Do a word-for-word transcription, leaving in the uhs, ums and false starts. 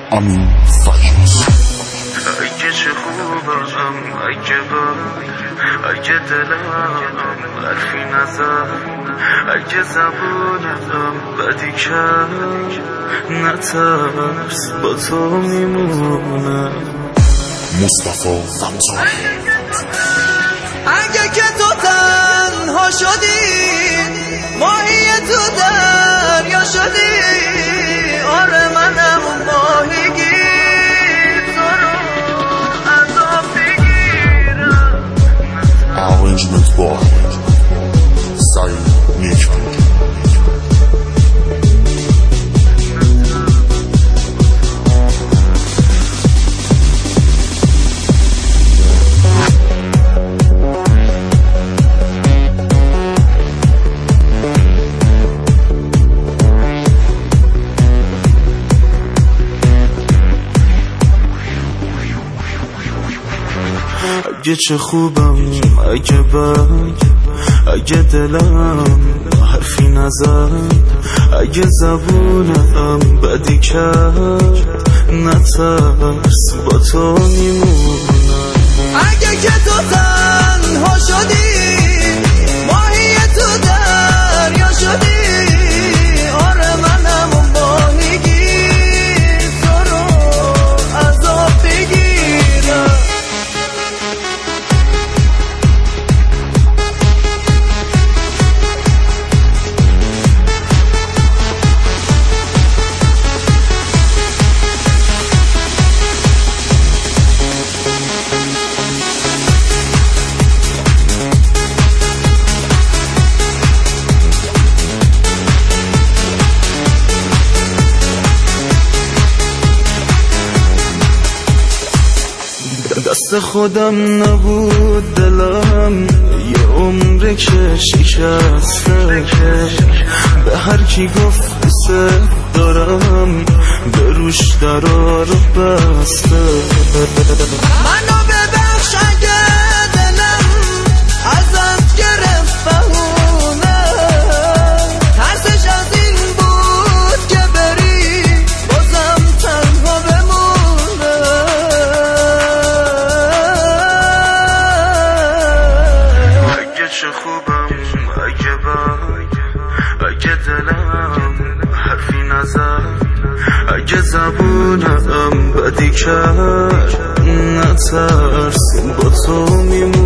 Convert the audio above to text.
امین فکیس. اگه چه خوبم، اگه بد، اگه دلم حرفی نزد، اگه زبونم بدی کرد، نترس با تو میمونم. مصطفی زمزمه. اگه که تو تنها شدی، ماهی تو دریا شدی، آره منم ماهیگیر، تو رو عذاب بگیرم. Arrangement by سعید نیکپور. اگه چه خوبم، اگه بد، اگه دلم حرفی نزد، اگه زبونم بدی کرد، نترس با تو میمونم. اگه که تو تنها شدی، ماهی تو دریا شدی، آره منم ماهیگیر، تو رو عذاب بگیرم. دست خودم نبود دلم، یه عمره که شکسته، به هر کی گفت دوست دارم، به روش درا رو بسته. منو ببخش اگه دلم ازت گرفت بهونه، ترسش از این بود که بری بازم تنها بمونه. اگه چه خوبم، اگه بد، اگه دلم حرفی نزد، اگه زبونم بدی کرد، نترس با تو میمونم.